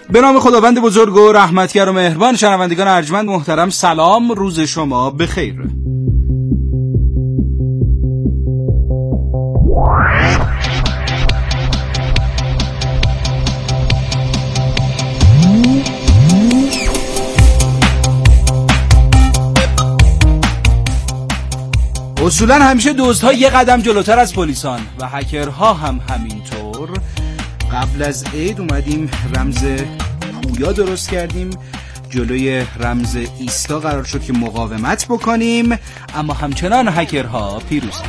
به نام خداوند بزرگ و رحمتگر و مهربان. شنوندگان ارجمند محترم، سلام، روز شما بخیر. اصولا همیشه دزدها یه قدم جلوتر از پلیسان و هکرها هم همینطور. قبل از عید اومدیم رمز پویا درست کردیم، جلوی رمز ایستا قرار شد که مقاومت بکنیم، اما همچنان هکرها پیروزن.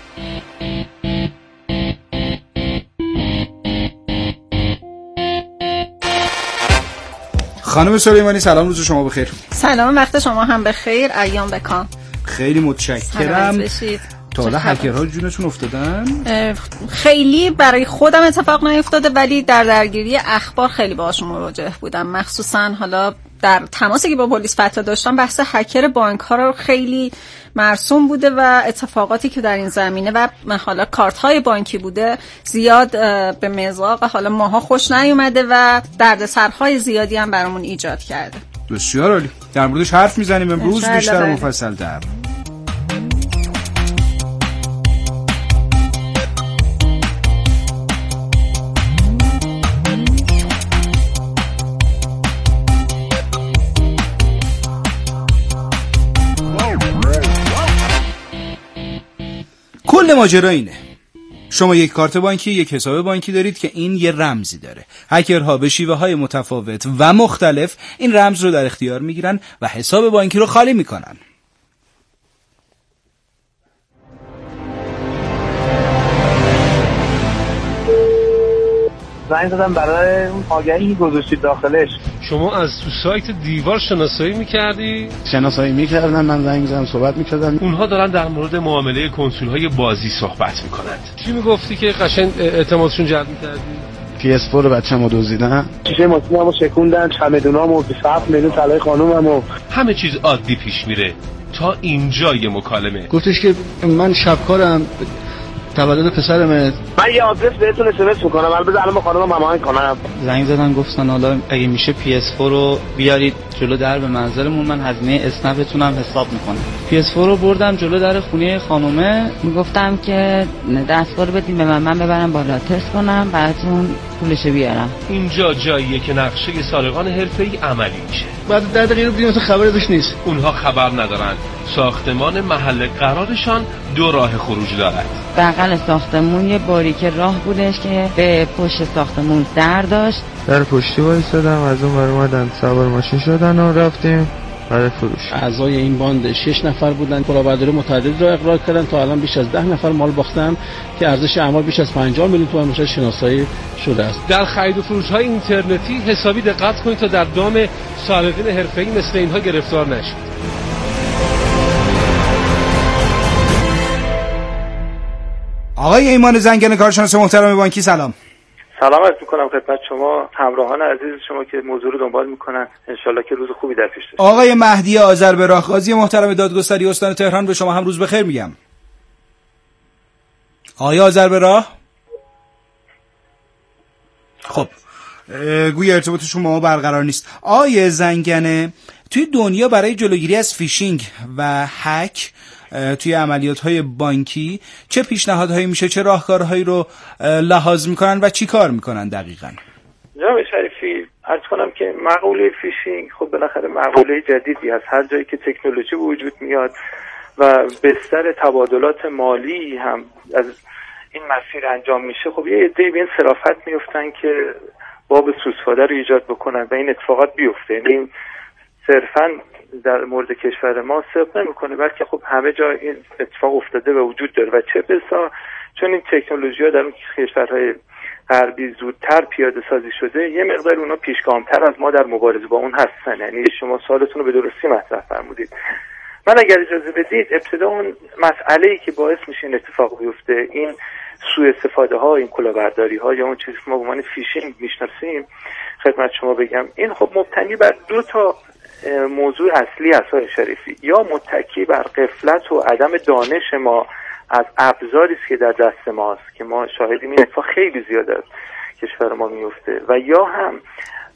خانم سلیمانی سلام، روز شما بخیر. سلام، وقت شما هم بخیر، ایام بکام. خیلی متشکرم. تا حالا هکرها جونتون افتادن؟ خیلی برای خودم اتفاق نیفتاده، ولی در درگیری اخبار خیلی باهاشون مواجه بودم. مخصوصا حالا در تماسی که با پلیس فتا داشتم، بحث هکر بانک ها رو خیلی مرسوم بوده و اتفاقاتی که در این زمینه و حالا کارت های بانکی بوده زیاد به مذاق حالا ماها خوش نیومده و دردسرهای زیادی هم برامون ایجاد کرده. بسیار عالی، در موردش حرف میزنیم امروز بیشتر و مفصل تر. کل ماجرا اینه، شما یک کارت بانکی، یک حساب بانکی دارید که این یه رمزی داره. هکرها به شیوه‌های متفاوت و مختلف این رمز رو در اختیار میگیرن و حساب بانکی رو خالی میکنن. زنگ زدم برای اون آگهی گذاشتید داخلش. شما از تو سایت دیوار شناسایی می‌کردی؟ شناسایی می‌کردن، من زنگ زدم صحبت می‌کردم. اونها دارن در مورد معامله کنسول‌های بازی صحبت می‌کنند. چی میگفتی که قشنگ اعتمادشون جلب می‌کردی؟ PS4 رو بچه‌مو دزدیدن. شیشه ماشینمو شکوندن، چمدونامو، 27 میلیون طلای خانوممو. همه چیز عادی پیش میره تا اینجای مکالمه. گفتش که من شبکارم، تولد پسرمه. من یه آدرس بهتون اسمس میکنم، البته الان با خانومم هماهنگ کنم. زنگ زدن گفتن حالا اگه میشه PS4 رو بیارید جلو در به منزلمون، من هزینه اسنپتون هم حساب میکنم. PS4 رو بردم جلو در خونه خانومه، میگفتم که دستگاه رو بدین به من ببرم بالا تست کنم، براتون پولش بیارم. اینجا جاییه که نقشه سارقان حرفه‌ای عملی میشه. بعد 10 دقیقه دیگه مثلا خبری ازش نیست. اونها خبر ندارن ساختمان محل قرارشان 2 راه خروج دارد. بغل ساختمون یه باریکه راه بودش که به پشت ساختمون در داشت. در پشتی وایسادم، از اون ور اومدن سوار ماشین شدن و رفتیم برای فروش. اعضای این باند 6 نفر بودن، کلاهبرداری متعدد را اقرار کردن، تا الان بیش از 10 نفر مال باختن که ارزش اعمال بیش از 50 میلیون تومان میشه شناسایی شده است. در خرید و فروش‌های اینترنتی حسابی دقت کنید تا در دام سارقین حرفه‌ای مثل اینها گرفتار نشید. آقای ایمان زنگنه، کارشناس محترم بانکی، سلام. سلام عرض می‌کنم خدمت شما همراهان عزیز شما که موضوع رو دنبال می‌کنن. انشالله که روز خوبی در پیش داشته. آقای مهدی آذربراه، قاضی محترم دادگستری استان تهران، به شما هم روز بخیر میگم. آقای آذربراه، خب گویا ارتباط شما برقرار نیست. آقای زنگنه، توی دنیا برای جلوگیری از فیشینگ و هک توی عملیات‌های بانکی چه پیشنهادهایی میشه، چه راهکارهایی رو لحاظ میکنن و چی کار میکنن دقیقاً؟ جناب شریفی، عرض کنم که مقوله فیشینگ خب بالاخره مقوله جدیدی هست. هر جایی که تکنولوژی وجود میاد و بستر تبادلات مالی هم از این مسیر انجام میشه، خب یه عده‌ای به این صرافت میفتن که باب سوسفاده رو ایجاد بکنن و این اتفاقات بیفته. یعنی صرفاً در مورد کشور ما صرف نمیکنه، بلکه خب همه جا این اتفاق افتاده و وجود داره و چه بسا چون این تکنولوژی‌ها در اون کشورهای غربی زودتر پیاده سازی شده، یه مقدار اونا پیشگامتر از ما در مبارزه با اون هستن. یعنی شما سوالتون رو به درستی مطرح فرمودید. من اگر اجازه بدید ابتدا اون مسئله‌ای که باعث میشه این اتفاق بیفته، این سوء استفاده ها، این کلاهبرداری ها یا اون چیزی که ما به عنوان فیشینگ میشناسیم خدمت شما بگم، این خب مبتنی بر 2 تا موضوع اصلی است آقای شریفی. یا متکی بر غفلت و عدم دانش ما از ابزاری است که در دست ماست که ما شاهدیم این اتفاق خیلی زیاد از کشور ما میفته، و یا هم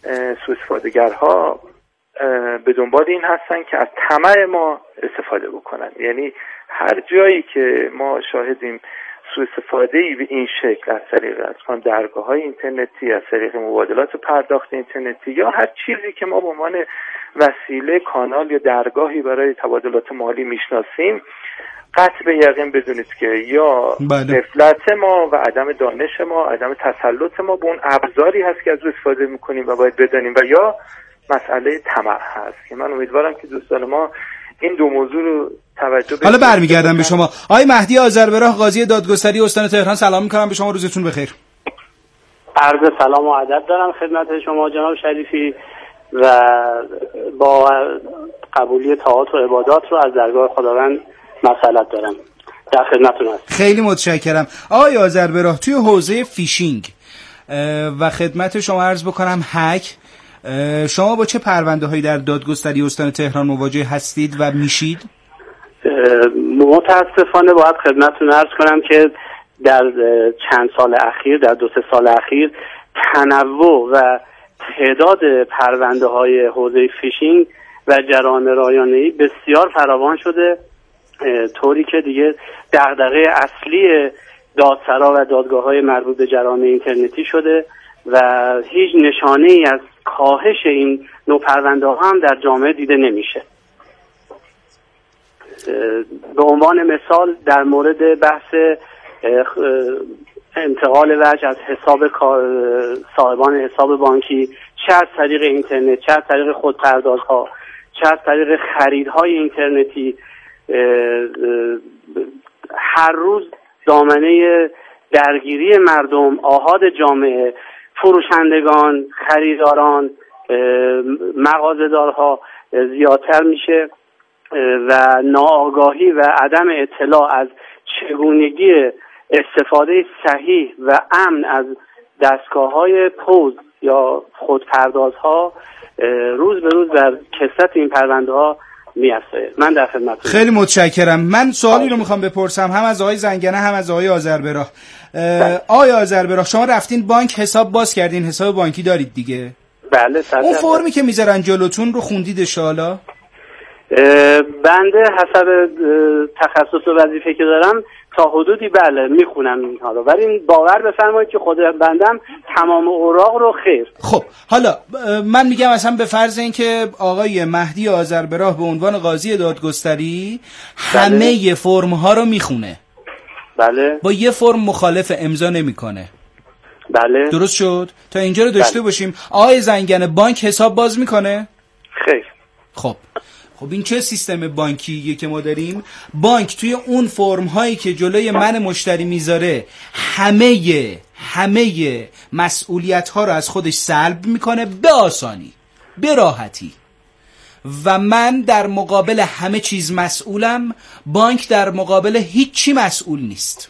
سوءاستفاده‌گرها به دنبال این هستن که از طمع ما استفاده بکنن. یعنی هر جایی که ما شاهدیم سوءاستفاده‌ای به این شکل از طریق درگاه‌های اینترنتی، از طریق مبادلات پرداخت اینترنتی یا هر چیزی که ما به عنوان وسیله، کانال یا درگاهی برای تبادلات مالی میشناسیم، قطع به یقین بدونید که یا غفلت ما و عدم دانش ما، عدم تسلط ما به اون ابزاری هست که از اون استفاده میکنیم و باید بدانیم، و یا مسئله طمع هست که من امیدوارم که دوستان ما این دو موضوع رو توجه حالا برمیگردم به شما. آقای مهدی آذربراه، قاضی دادگستری استان تهران، سلام میکنم به شما، روزتون بخیر. عرض سلام و ادب دارم خدمت شما جناب شریفی و با قبولی طاعات و عبادات رو از درگاه خداوند مسئلت دارم. در خدمتتون هستم. خیلی متشکرم. آقای آذربراه، توی حوزه فیشینگ و خدمت شما عرض بکنم هک، شما با چه پرونده هایی در دادگستری استان تهران مواجه هستید و میشید؟ متاسفانه باید خدمتتون عرض کنم که در چند سال اخیر، در 2-3 سال اخیر، تنوع و تعداد پرونده های حوزه فیشینگ و جرائم رایانه‌ای بسیار فراوان شده، طوری که دیگه دغدغه اصلی دادسرا و دادگاه‌های مربوط به جرائم اینترنتی شده و هیچ نشانه‌ای از کاهش این نوع پرونده‌ها هم در جامعه دیده نمیشه. به عنوان مثال در مورد بحث انتقال وجه از حساب صاحبان حساب بانکی، چه از طریق اینترنت، چه از طریق خودپردازها، چه از طریق خریدهای اینترنتی، هر روز دامنه درگیری مردم، آحاد جامعه، فروشندگان، خریداران، مغازه‌دارها زیادتر میشه و ناآگاهی و عدم اطلاع از چگونگی استفاده صحیح و امن از دستگاه‌های پوز یا خودپردازها روز به روز در کثرت این پرونده‌ها میافته. من در خدمتتون. خیلی متشکرم. من سوالی رو میخوام بپرسم هم از آقای زنگنه هم از آقای آذربراه. آقای آذربراه، شما رفتین بانک حساب باز کردین، حساب بانکی دارید دیگه؟ بله. اون فرمی که میذارن جلوتون رو خوندیدش حالا؟ بنده حسب تخصص و وظیفه که دارم تا حدودی بله میخونم اینها رو، ولی باور بفرمایید که خود بندم تمام اوراق رو خیر. خب حالا من میگم اصلا به فرض اینکه آقای مهدی آذربراه به عنوان قاضی دادگستری همه فرم ها رو میخونه، بله، با یه فرم مخالف امضا نمیکنه، بله، درست شد؟ تا اینجا رو داشته باشیم. آقای زنگنه، بانک حساب باز میکنه؟ خیر. خب این چه سیستم بانکیه که ما داریم؟ بانک توی اون فرم هایی که جلوی من مشتری میذاره همه مسئولیت ها رو از خودش سلب میکنه به آسانی، به راحتی، و من در مقابل همه چیز مسئولم، بانک در مقابل هیچی مسئول نیست.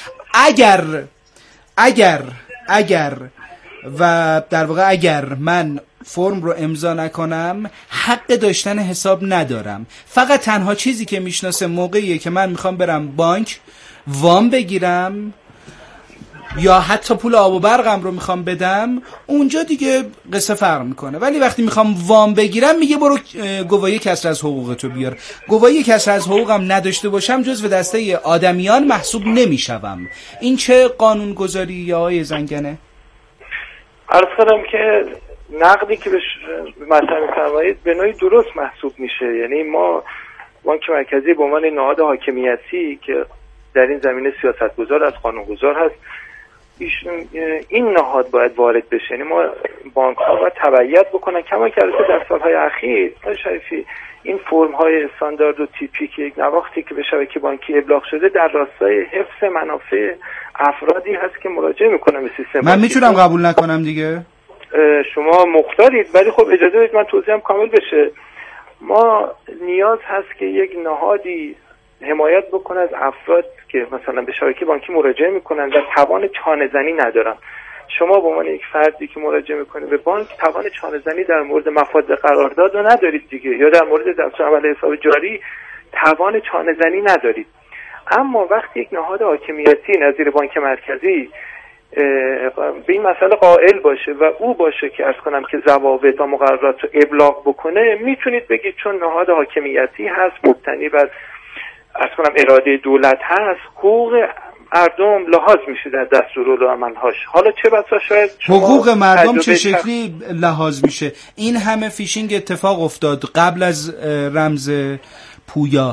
اگر من فرم رو امضا نکنم حق داشتن حساب ندارم. فقط تنها چیزی که میشناسه موقعیه که من میخوام برم بانک وام بگیرم یا حتی پول آب و برقم رو میخوام بدم، اونجا دیگه قصه فرق میکنه. ولی وقتی میخوام وام بگیرم میگه برو گواهی کسر از حقوقتو بیار. گواهی کسر از حقوقم نداشته باشم جزو دسته آدمیان محسوب نمیشوم. این چه قانون گذاری یا آقای زنگنه؟ عرض کنم که نقدی که به مطرح می‌فرمایید به نوعی درست محسوب میشه. یعنی ما بانک مرکزی به عنوان نهاد حاکمیتی که در این زمینه سیاستگزار از قانونگذار هست، این نهاد باید وارد بشه. یعنی ما بانک ها باید تبعیت بکنن، کما که در سالهای اخیر شریفی این فرم های استاندارد و تیپی که یک نواختی که به شبکه بانکی ابلاغ شده در راستای حفظ منافع افرادی هست که مراجعه میکنن به سیستم. من میتونم قبول نکنم دیگه؟ شما مختارید، ولی خب اجازه بدید من توضیحم کامل بشه. ما نیاز هست که یک نهادی حمایت بکنه از افراد که مثلا به شبکه بانکی مراجعه میکنن و توان چانه زنی ندارن. شما به عنوان یک فردی که مراجعه میکنه به بانک توان چانه زنی در مورد مفاد قرارداد رو ندارید دیگه، یا در مورد دستورالعمل حساب جاری توان چانه زنی ندارید. اما وقتی یک نهاد حاکمیتی نظیر بانک مرکزی به این مسئله قائل باشه و او باشه که عرض کنم که ضوابط و مقررات رو ابلاغ بکنه، میتونید بگید چون نهاد حاکمیتی هست مبتنی بر عرض کنم اراده دولت هست، حقوق مردم لحاظ میشه در دستورالعمل‌هاش. حالا چه بسا شاید حقوق مردم چه شکلی لحاظ میشه؟ این همه فیشینگ اتفاق افتاد قبل از رمز پویا.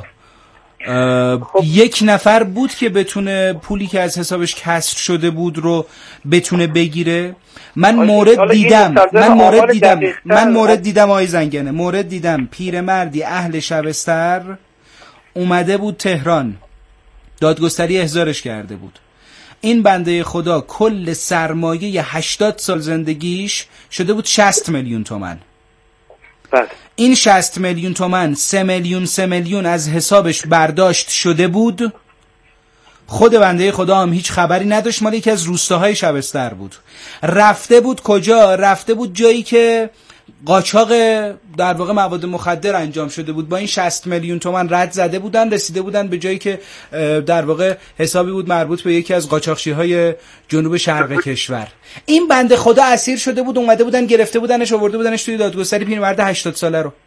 یک نفر بود که بتونه پولی که از حسابش کسر شده بود رو بتونه بگیره. من مورد دیدم آقای زنگنه، مورد دیدم پیرمردی اهل شبستر اومده بود تهران، دادگستری احضارش کرده بود. این بنده خدا کل سرمایه 80 سال زندگیش شده بود 60 میلیون تومان. این 60 میلیون تومان 3 میلیون از حسابش برداشت شده بود. خود بنده خدا هم هیچ خبری نداشت، مال یکی از روستاهای شبستر بود. رفته بود کجا؟ رفته بود جایی که قاچاق در واقع مواد مخدر انجام شده بود. با این 60 میلیون تومان رد زده بودن، رسیده بودن به جایی که در واقع حسابی بود مربوط به یکی از قاچاقچی‌های جنوب شرق کشور. این بنده خدا اسیر شده بود، اومده بودن گرفته بودنش، آورده بودنش توی دادگستری، پیرمرد 80 ساله رو.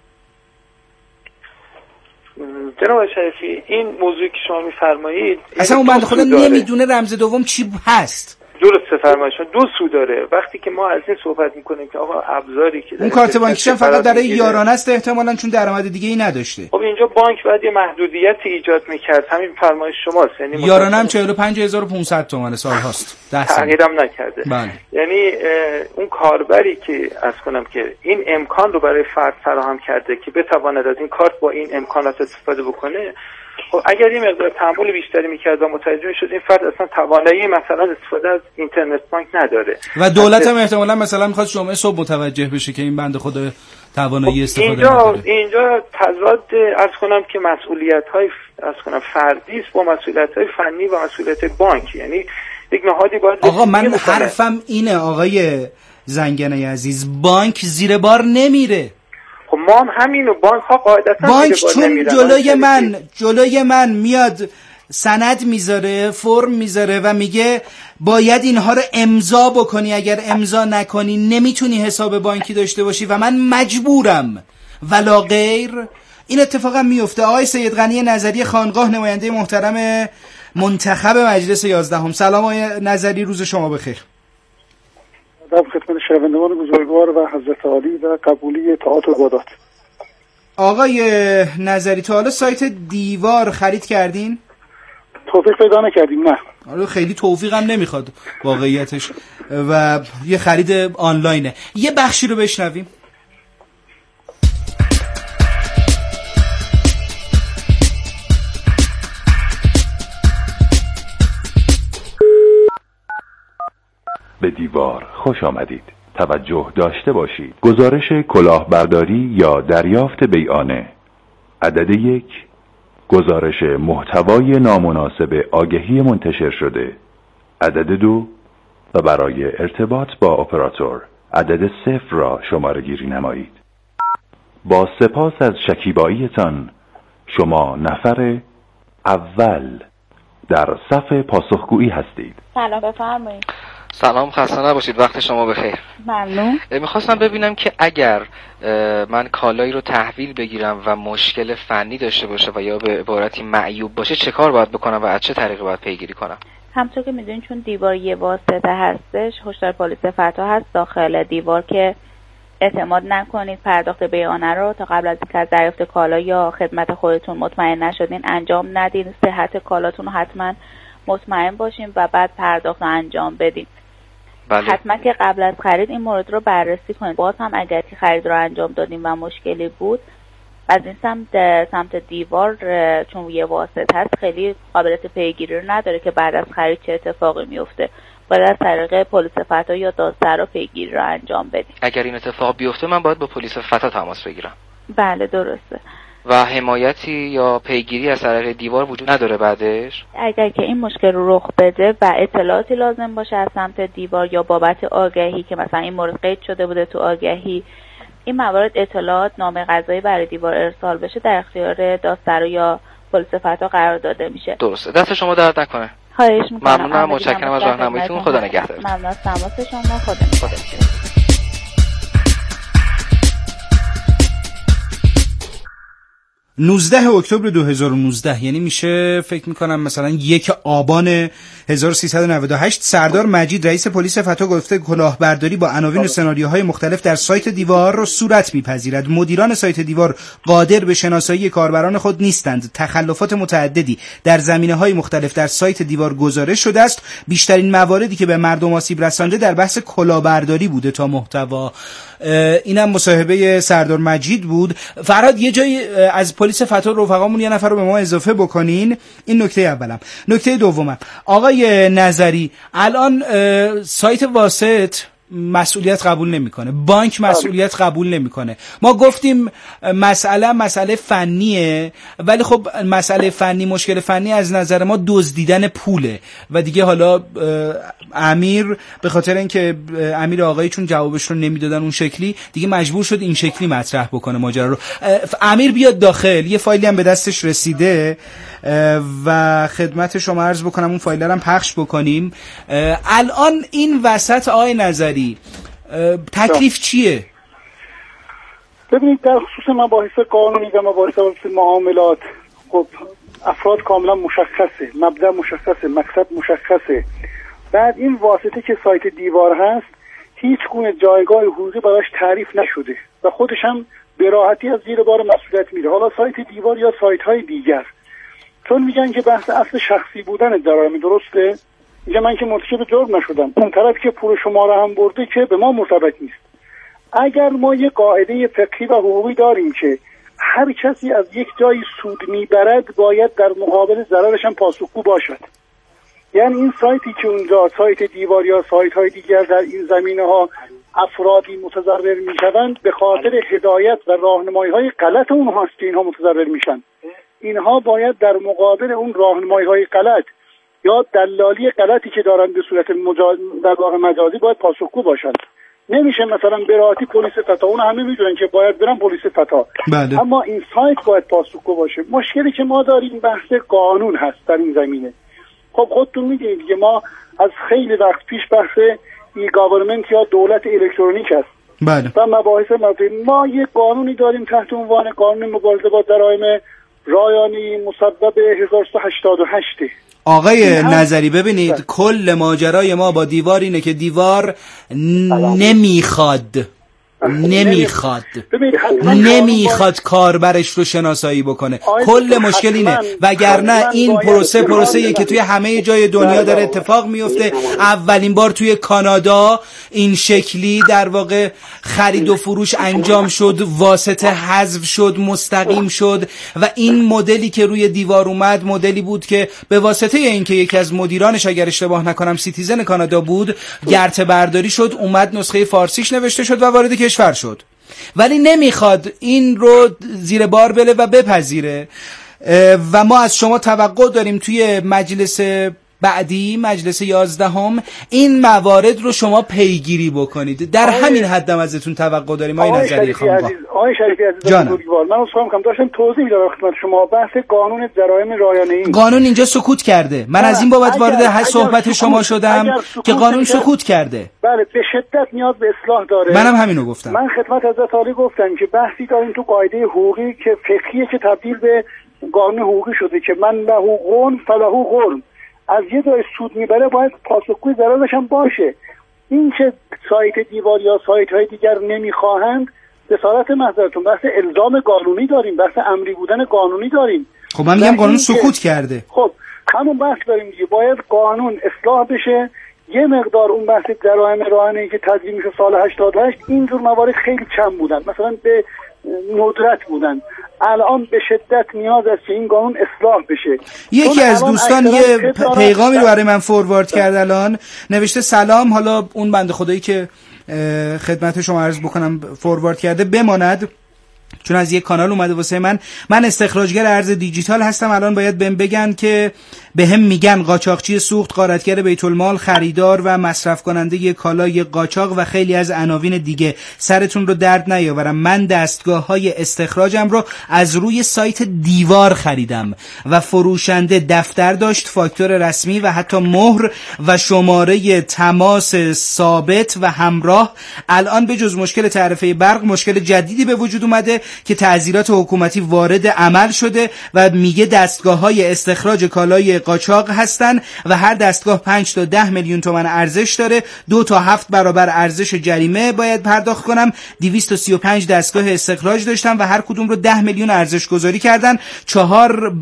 جناب شریفی این موضوعی که شما می‌فرمایید اصلا اون بنده خدا نمیدونه رمز دوم چی هست. درست فرمایشون دو سو داره. وقتی که ما از این صحبت میکنیم که آقا ابزاری که اون کارت بانکیش فقط برای یارانه است احتمالاً، چون درآمد دیگه ای نداشته. خب اینجا بانک باید یه محدودیت ایجاد میکرد، همین فرمایش شماست. یعنی یارانه هم 45500 تومان سال هاست، 10 سال تغییرم نکرده. بله. یعنی اون کاربری که از کنم که این امکان رو برای فرد فراهم کرده که بتواند از این کارت با این امکانات استفاده بکنه، خب اگر این مقدار تحمل بیشتری میکرد و متوجه میشد این فرد اصلا توانایی مثلا استفاده از اینترنت بانک نداره و دولت هم احتمالاً مثلا میخواد جمعه صبح متوجه بشه که این بنده خدا توانایی استفاده نداره. اینجا تضاد عرض کنم که مسئولیت‌های عرض کنم فردی است با مسئولیت‌های فنی و مسئولیت بانک. یعنی یک نهادی باید آقا من حرفم اینه آقای زنگنه عزیز، بانک زیر بار نمیره. خب ما هم همینو، بانک ها قاعدتا بانک چون جلوی من میاد سند میذاره، فرم میذاره و میگه باید اینها رو امضا بکنی، اگر امضا نکنی نمیتونی حساب بانکی داشته باشی و من مجبورم ولا غیر. این اتفاقا میفته. آقای سید غنی نظری خانقاه، نماینده محترم منتخب مجلس 11. سلام آقای نظری، روز شما بخیر. در خدمت شنوندگان بزرگوار و حضرت عالی و قبولی طاعات و عبادات. آقای نظری تا حالا سایت دیوار خرید کردین؟ توفیق پیدا نکردیم. نه. آره خیلی توفیق هم نمیخواد واقعیتش و یه خرید آنلاینه. یه بخشی رو بشنویم. به دیوار خوش آمدید. توجه داشته باشید. گزارش کلاهبرداری یا دریافت بیعانه. عدد 1. گزارش محتوای نامناسب آگهی منتشر شده. عدد 2. و برای ارتباط با اپراتور عدد 0 را شماره گیری نمایید. با سپاس از شکیباییتان شما نفر اول در صف پاسخگویی هستید. سلام بفرمایید. سلام، خسته نباشید، وقت شما بخیر. ممنون. میخواستم ببینم که اگر من کالایی رو تحویل بگیرم و مشکل فنی داشته باشه و یا به عبارتی معیوب باشه چه کار باید بکنم و از چه طریقی باید پیگیری کنم؟ همونطور که میدونید چون دیوار یه واسطه هستش، هشدار پلیس فتا هست داخل دیوار که اعتماد نکنید پرداخت بیعانه رو تا قبل از اینکه از دریافت کالا یا خدمت خودتون مطمئن نشدین انجام ندین. صحت کالاتون رو حتما مطمئن باشین و بعد پرداخت رو انجام بدین. بله. حتما که قبل از خرید این مورد رو بررسی کنید. باز هم اگر که خرید رو انجام دادیم و مشکلی بود از این سمت دیوار چون یه واسطه هست خیلی قابلیت پیگیری رو نداره که بعد از خرید چه اتفاقی میفته. باید از طریق پلیس فتا یا دادسرا پیگیری رو انجام بدیم. اگر این اتفاق بیفته من باید با پلیس فتا تماس بگیرم؟ بله درسته. و حمایتی یا پیگیری از طریق دیوار وجود نداره بعدش؟ اگر که این مشکل رو رخ بده و اطلاعاتی لازم باشه از سمت دیوار یا بابت آگهی که مثلا این مورد قید شده بوده تو آگهی، این موارد اطلاعات نامه قضایی برای دیوار ارسال بشه در اختیار دادسرا یا پلیس فتا قرار داده میشه. درسته. دست شما درد نکنه. خواهش میکنم. ممنونم، متشکرم از راهنماییتون. خدا نگهدارتون. ممنون از تماس شما. خدا نگهدار. 19 اکتبر 2019 یعنی میشه فکر میکنم مثلا 1 آبان 1398 سردار مجید رئیس پلیس فتا گفته کلاهبرداری با عناوین و سناریوهای مختلف در سایت دیوار رو صورت میپذیرد. مدیران سایت دیوار قادر به شناسایی کاربران خود نیستند. تخلفات متعددی در زمینه‌های مختلف در سایت دیوار گزارش شده است. بیشترین مواردی که به مردم آسیب رسانده در بحث کلاهبرداری بوده تا محتوا. اینم مصاحبه سردار مجید بود. فرهاد یه جایی از پلیس فتا رفقامون یه نفر رو به ما اضافه بکنین. این نکته اولم. نکته دومم، آقای نظری، الان سایت واسط مسئولیت قبول نمیکنه، بانک مسئولیت قبول نمیکنه. ما گفتیم مسئله فنیه، ولی خب مسئله فنی، مشکل فنی از نظر ما دزدیدن پوله و دیگه حالا امیر به خاطر اینکه امیر آقایی چون جوابش رو نمیدادن اون شکلی، دیگه مجبور شد این شکلی مطرح بکنه ماجرا رو. امیر بیاد داخل، یه فایلی هم به دستش رسیده و خدمت شما عرض بکنم اون فایل رو هم پخش بکنیم. الان این وسط آقای نظری تکلیف چیه؟ ببینید در خصوص مباحث قانونی و مباحث معاملات، خب افراد کاملا مشخصه، مبدأ مشخصه، مقصد مشخصه. بعد این واسطه که سایت دیوار هست هیچ گونه جایگاه حقوقی براش تعریف نشده و خودش هم به راحتی از زیر بار مسئولیت میره. حالا سایت دیوار یا سایت های دیگر، چون میگن که بحث اصل شخصی بودن جرایم، درسته؟ میگه من که مرتکب جرم نشدم، اون طرف که پول شما رو هم برده که به ما مرتبط نیست. اگر ما یه قاعده فقهی و حقوقی داریم که هر کسی از یک جایی سود میبرد باید در مقابل ضررش هم پاسخگو باشد، یعنی این سایتی که اونجا سایت دیوار یا سایت های دیگر در این زمینه ها افرادی متضرر میشوند به خاطر هدایت و راهنمایی های غلط اونهاست که اینها متضرر میشن. اینها باید در مقابل اون راهنمایی های غلط یا دلالی غلطی که دارن به صورت در واقع مجازی باید پاسخگو باشند. نمیشه مثلا به راحتی پلیس فتا، اون همه میدونن که باید برن پلیس فتا، بله. اما این سایت باید پاسخگو باشه. مشکلی که ما داریم بحث قانون هست در این زمینه. خب خودتون میدونید دیگه، ما از خیلی وقت پیش بحث ای گاورمنت یا دولت الکترونیک است، بله. و مباحث ما یک قانونی داریم تحت عنوان قانون مبارزه با جرایم رایانه‌ای مصوب 1388. آقای نظری ببینید کل ماجرای ما با دیوار اینه که دیوار نمیخواد کاربرش رو شناسایی بکنه. کل مشکل اینه، وگرنه این پروسه‌ای که توی همه جای دنیا داره اتفاق میفته. اولین بار توی کانادا این شکلی در واقع خرید و فروش انجام شد، واسطه حذف شد، مستقیم شد و این مدلی که روی دیوار اومد مدلی بود که به واسطه اینکه یکی از مدیرانش اگر اشتباه نکنم سیتیزن کانادا بود، گرته برداری شد، اومد نسخه فارسیش نوشته شد و وارد کشور شد، ولی نمیخواد این رو زیر بار بله و بپذیره. و ما از شما توقع داریم توی مجلس بعدی، مجلس 11 این موارد رو شما پیگیری بکنید. در همین حد هم ازتون توقع داریم. آقای نظری خانم. آقای شریفی عزیز، من اصلا داشتم توضیح میدادم خدمت شما بحث قانون جرایم رایانه‌ای. قانون اینجا سکوت کرده. من از این بابت وارد صحبت شما شدم که قانون سکوت کرده. بله، به شدت نیاز به اصلاح داره. منم همینو گفتم. من خدمت حضرت عالی گفتم که بحثی داریم تو قاعده حقوقی که فقهیه که تبدیل به قانون حقوقی شده که من له غرم فله غرم، از یه جای سود میبره باید پاسخگوی ضررش هم باشه. این که سایت دیوار یا سایت های دیگر نمیخواهند، جسارت محضرتون بحث الزام قانونی داریم، بحث امری بودن قانونی داریم. خب من میگم قانون سکوت کرده. خب همون بحث داریم دیگه، باید قانون اصلاح بشه. یه مقدار اون بحث جرایم رایانه‌ای که تدوین میشه سال 88 اینجور موارد خیلی کم بودن، مثلا به ندرت بودن. الان به شدت نیاز است که این قانون اصلاح بشه. یکی از دوستان یه پیغامی رو برای من فوروارد کرد، الان نوشته سلام، حالا اون بنده خدایی که خدمت شما عرض بکنم فوروارد کرده بماند، چون از یک کانال اومده واسه من استخراجگر ارز دیجیتال هستم. الان باید بهم بگن که بهم میگن قاچاقچی سوخت، غارتگر بیت المال، خریدار و مصرف کننده کالای قاچاق و خیلی از عناوین دیگه. سرتون رو درد نیاورم، من دستگاه‌های استخراجم رو از روی سایت دیوار خریدم و فروشنده دفتر داشت، فاکتور رسمی و حتی مهر و شماره تماس ثابت و همراه. الان به جز مشکل تعرفه برق مشکل جدیدی به وجود اومده که تعزیرات حکومتی وارد عمل شده و میگه دستگاه‌های استخراج کالای قاچاق هستن و هر دستگاه 5 تا 10 میلیون تومان ارزش داره. 2 تا 7 برابر ارزش جریمه باید پرداخت کنم. 235 دستگاه استخراج داشتم و هر کدوم رو 10 میلیون ارزش گذاری کردن. 4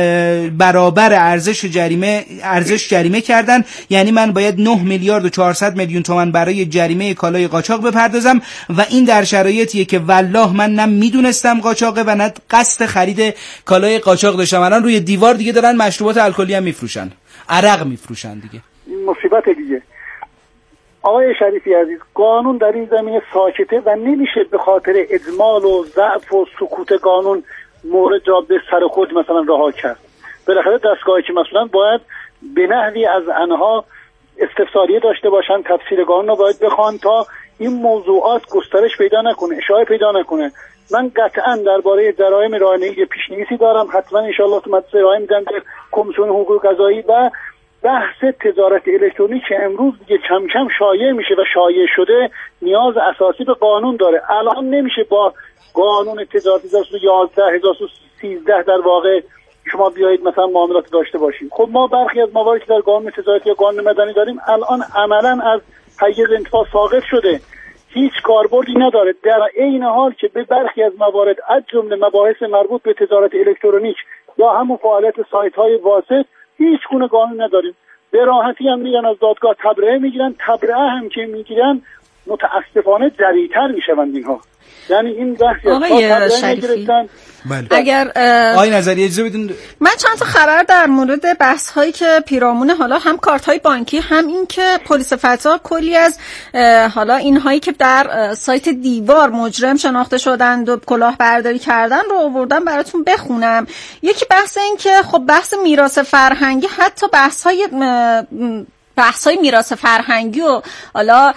برابر ارزش جریمه کردن. یعنی من باید 9 میلیارد و 400 میلیون تومان برای جریمه کالای قاچاق بپردازم و این در شرایطیه که والله من نه میدونستم قاچاقه و نه قصد خرید کالای قاچاق داشتم. الان روی دیوار دیگه دارن مشروبات الکلی هم میفروشن، عرق میفروشن دیگه. مصیبت دیگه. آقای شریفی عزیز، قانون در این زمینه ساکته و نمیشه به خاطر اجمال و ضعف و سکوت قانون مورد را به سر خود مثلا رها کرد. بالاخره دستگاهی که مثلا باید به نحوی از آنها استفساریه داشته باشن، تفسیر قانون رو باید بخوان تا این موضوعات گسترش پیدا نکنه، اشاعه پیدا نکنه. من قطعا درباره جرایم رانندگی پیش‌نویسی دارم، حتما ان شاءالله تو مجلس ارائه میدم در کمیسیون حقوق قضایی. و بحث تجارت الکترونیک که امروز دیگه کم کم شایع میشه و شایع شده، نیاز اساسی به قانون داره. الان نمیشه با قانون تجارت 11 13 در واقع شما بیایید مثلا معاملات داشته باشیم. خب ما برخی از مواردی که در قانون تجارتی یا قانون مدنی داریم الان عملا از حیز انتفاع ساقط شده، هیچ کاربردی نداره. در عین حال که به برخی از موارد از جمله مباحث مربوط به تجارت الکترونیک یا همون فعالیت سایت‌های واسط هیچ گونه قانون نداریم. به راحتی هم میگن از دادگاه تبرئه میگیرن، تبرئه هم که میگیرن متاسفانه جری‌تر میشوند اینها. یعنی این بحثی آقای شریفی اگر آقای نظری اجازه بدین، من چند تا خبر در مورد بحث هایی که پیرامون حالا هم کارت های بانکی هم این که پلیس فتا کلی از حالا این هایی که در سایت دیوار مجرم شناخته شدند و کلاهبرداری کردن رو آوردم براتون بخونم. یکی بحث این که خب بحث میراث فرهنگی، حتی بحث های میراث فرهنگی و حالا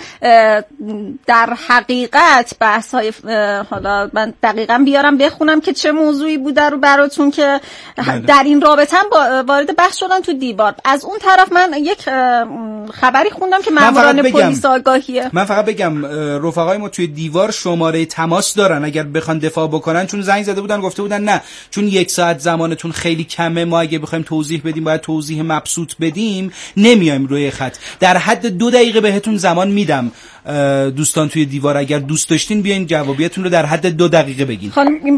در حقیقت بحث های حالا من دقیقا بیارم بخونم که چه موضوعی بوده رو براتون که در این رابطه هم وارد بحث شدن تو دیوار. از اون طرف من یک خبری خوندم که ماموران پلیس آگاهیه. من فقط بگم رفقای ما توی دیوار شماره تماس دارن اگر بخوان دفاع بکنن، چون زنگ زده بودن گفته بودن نه چون 1 ساعت زمانتون خیلی کمه، ما اگه بخوایم توضیح بدیم باید توضیح مبسوط بدیم، نمیایم روی خط. در حد 2 دقیقه بهتون زمان میدم دوستان توی دیوار، اگر دوست داشتین بیاین جوابیتون رو در حد 2 دقیقه بگین.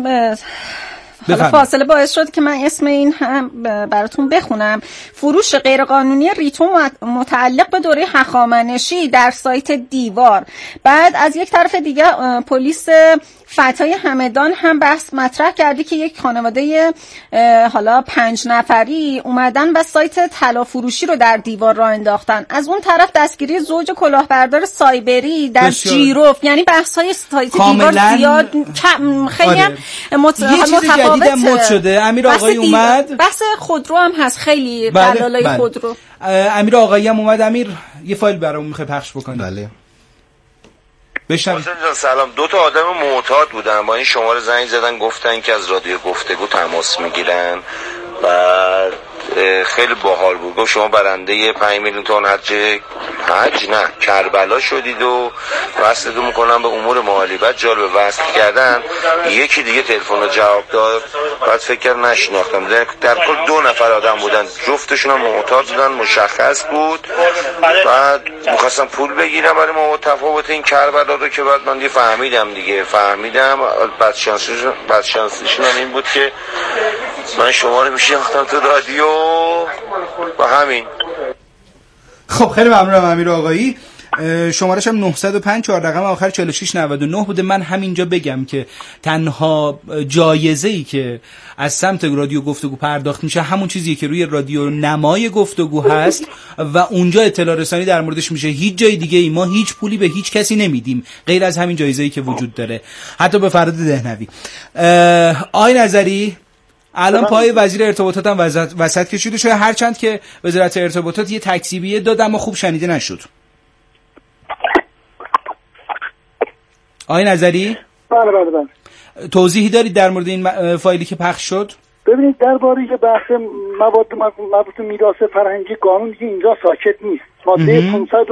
حالا فاصله باعث شد که من اسم این هم براتون بخونم. فروش غیرقانونی ریتو متعلق به دوره هخامنشی در سایت دیوار. بعد از یک طرف دیگه پلیس فتای همدان هم بحث مطرح کرده که یک خانواده حالا 5 نفری اومدن و سایت طلا فروشی رو در دیوار راه انداختن. از اون طرف دستگیری زوج کلاهبردار سایبری در جیروف. یعنی بحث‌های سایت دیوار زیاد خیلی هم متفاوته. مد شده. امیر آقایی اومد، بحث خودرو هم هست، خیلی دلالای خودرو. امیر آقایی هم اومد. امیر یه فایل برامون میخوای پخش بکنی؟ بله. حسین جان سلام. 2 تا آدم معتاد بودن با این شماره زنگ زدن گفتن که از رادیو گفتگو تماس میگیرن و خیلی باحال بود. گفت شما برنده 5 میلیون تومان حج نه کربلا شدید و وصلتون میکنم به امور مالی. بعد جالب وصل کردن یکی دیگه تلفن رو جواب داد، بعد فکر کردم نشناختم. در کل 2 نفر آدم بودن، جفتشون هم معتاد بودن، مشخص بود. بعد میخواستم پول بگیرم برای ما تفاوت این کربلا رو که بعد من فهمیدم بدشانسیشون هم این بود که من شما رو میشناختم تو رادیو و همین. خب خیلی ممنونم امیر آقایی. شمارش هم 905 4 رقم آخر 4699 بوده. من همینجا بگم که تنها جایزه‌ای که از سمت رادیو گفتگو پرداخت میشه همون چیزیه که روی رادیو نمای گفتگو هست و اونجا اطلاع رسانی در موردش میشه. هیچ جای دیگه ای ما هیچ پولی به هیچ کسی نمیدیم غیر از همین جایزه‌ای که وجود داره، حتی به فراد دهنوی. آقای نظری الان پای وزیر ارتباطات هم وسط کشیده شده، هرچند که وزارت ارتباطات یه تکذیبیه داد اما خوب شنیده نشد. آقای نظری؟ بله. توضیحی دارید در مورد این فایلی که پخش شد؟ ببینید درباره بحث مواد مربوط به میراث فرهنگی قانون دیگه اینجا ساکت نیست. ماده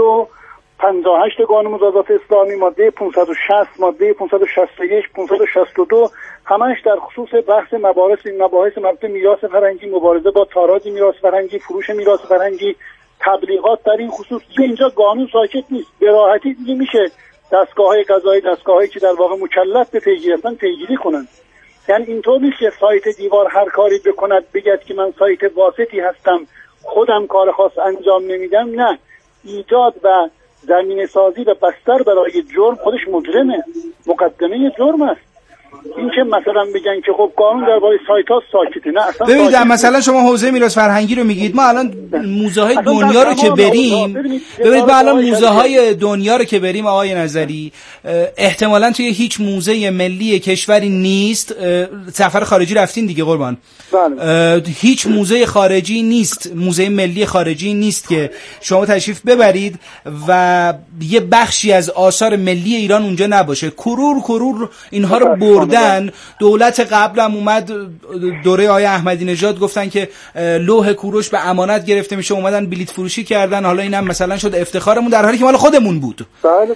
558 قانون مجازات اسلامی، ماده 560، ماده 561، 562 همش در خصوص بحث مباحث مربوط به میراث فرهنگی، مبارزه با تاراج میراث فرهنگی، فروش میراث فرهنگی، تبلیغات در این خصوص دیگه اینجا قانون ساکت نیست. به راحتی دیگه میشه دستگاه‌های قضایی، دستگاهایی که در واقع مکلف به پیگیری هستن پیگیری کنن. یعنی اینطور نیست که سایت دیوار هر کاری بکند بگید که من سایت واسطی هستم خودم کار خاص انجام نمیدم. نه، ایجاد و زمینه سازی و بستر برای جرم خودش مجرمه، مقدمه جرم است. این که مثلا بگن که خب قانون درباره سایت ها ساکته، نه اصلا. ببینید مثلا شما حوزه میراث فرهنگی رو میگید، ما الان موزه های دنیا رو که بریم، ببینید ما الان موزه های دنیا رو که بریم آقای نظری، احتمالاً توی هیچ موزه ملی کشوری نیست، سفر خارجی رفتین دیگه قربان، هیچ موزه خارجی نیست، موزه ملی خارجی نیست که شما تشریف ببرید و یه بخشی از آثار ملی ایران اونجا نباشه. کرور اینها رو بردن. دولت قبل هم اومد دوره آقای احمدی نژاد گفتن که لوح کوروش به امانت گرفته میشه، اومدن بلیط فروشی کردن، حالا اینم مثلا شد افتخارمون در حالی که مال خودمون بود. بله.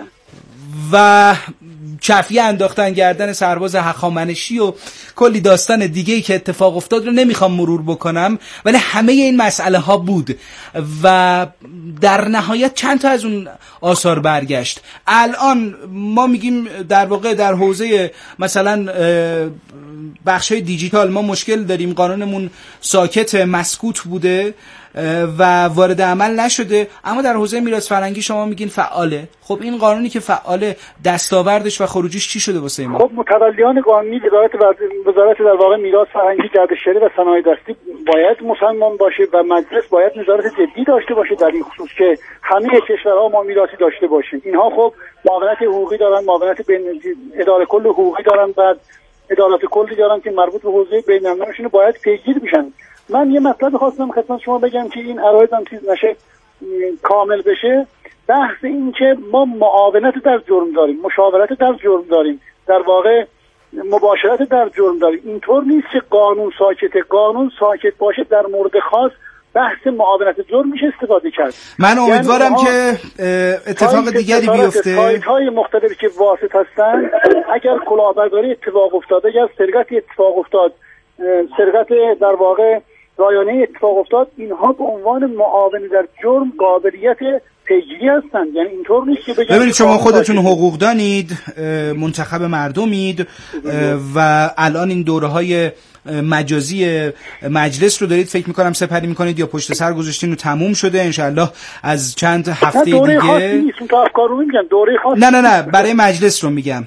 و چفیه انداختن گردن سرباز هخامنشی و کلی داستان دیگه‌ای که اتفاق افتاد رو نمیخوام مرور بکنم، ولی همه این مسئله ها بود و در نهایت چند تا از اون آثار برگشت. الان ما میگیم در واقع در حوزه مثلا بخشای دیجیتال ما مشکل داریم، قانونمون ساکت مسکوت بوده و وارد عمل نشده، اما در حوزه میراث فرهنگی شما میگین فعاله. خب این قانونی که فعاله دستاوردش و خروجیش چی شده واسه ما؟ خب متولیان قانونی وزارت در واقع میراث فرهنگی، گردشگری و صنایع دستی باید مسلمان باشه و مجلس باید نظارت جدی داشته باشه در این خصوص که همه کشورها ما میراثی داشته باشیم. اینها خب معاونت حقوقی دارن، معاونت بین اداره کل حقوقی دارن، بعد عدالت کلی دارن که مربوط به حوزه بین‌المللیشون باید پیگیر بشن. من یه مطلب خواستم خدمت شما بگم که این عرایضم چیز نشه کامل بشه. بحث این که ما معاونت در جرم داریم، مشاورت در جرم داریم، در واقع مباشرت در جرم داریم. اینطور نیست که قانون ساکته. قانون ساکت باشه در مورد خاص بحث معاونت جرم میشه استفاده کرد. من امیدوارم که اتفاق دیگری بیفته. سایت‌های مختلفی که واسط هستن، اگر کلاهبرداری اتفاق افتاد، اگر سرقت اتفاق افتاد، سرقت در واقع رایانه اتفاق افتاد، اینها به عنوان معاون در جرم قابلیت پیگیری هستند. یعنی اینطور نیست که ببینید شما خودتون حقوق دانید، منتخب مردمید و الان این دوره‌های مجازی مجلس رو دارید فکر میکنم سپری میکنید یا پشت سر گذاشتین و تموم شده انشالله از چند هفته دیگه. دوره خاصی نیست، تو افکار رو میگم دوره خاصی. نه برای مجلس رو میگم.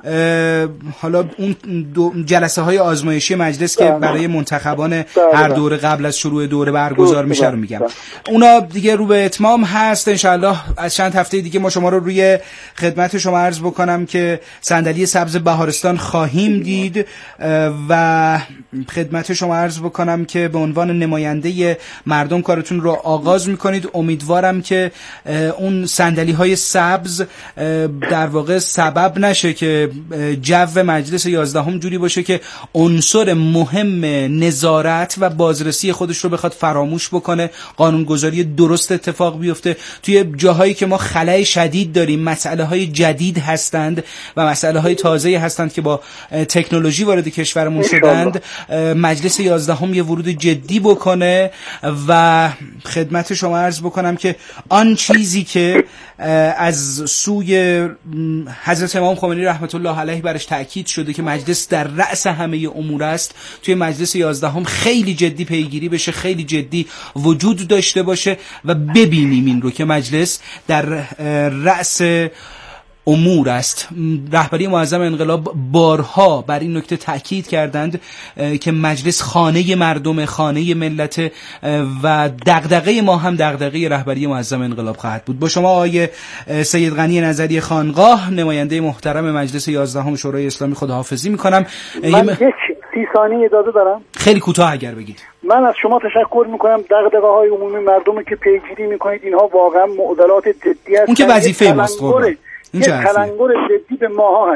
حالا اون جلسه های آزمایشی مجلس که برای منتخبان هر دوره قبل از شروع دوره برگزار میشه رو میگم. اونا دیگه رو به اتمام هست انشالله. از چند هفته دیگه ما شما رو روی خدمت شما عرض بکنم که صندلی سبز بهارستان خواهیم دید و خدمت شما عرض بکنم که به عنوان نماینده مردم کارتون رو آغاز میکنید. امیدوارم که اون صندلی های سبز در واقع سبب نشه که جو مجلس 11 جوری باشه که عنصر مهم نظارت و بازرسی خودش رو بخواد فراموش بکنه، قانونگذاری درست اتفاق بیفته. توی جاهایی که ما خلأ شدید داریم، مسئله های جدید هستند و مسئله های تازه هستند که با تکنولوژی وارد کشورمون شدند، مجلس 11 یه ورود جدی بکنه و خدمت شما عرض بکنم که آن چیزی که از سوی حضرت امام خمینی رحمت الله علیه برش تأکید شده که مجلس در رأس همه امور است، توی مجلس 11 خیلی جدی پیگیری بشه، خیلی جدی وجود داشته باشه و ببینیم این رو که مجلس در رأس امور است. رهبری معظم انقلاب بارها بر این نکته تأکید کردند که مجلس خانه مردم، خانه ملت و دغدغه ما هم دغدغه رهبری معظم انقلاب خواهد بود. با شما آقای سید غنی نظری خانقاه، نماینده محترم مجلس 11 شورای اسلامی، خداحافظی میکنم. من یک 30 ثانیه اجازه دارم؟ خیلی کوتاه اگر بگید. من از شما تشکر میکنم، دغدغه‌های عمومی مردم که پیگیری میکنید، اینها واقعا معضلات جدی است. اون که وظیفه ماست. یه تلنگر جدی به ماها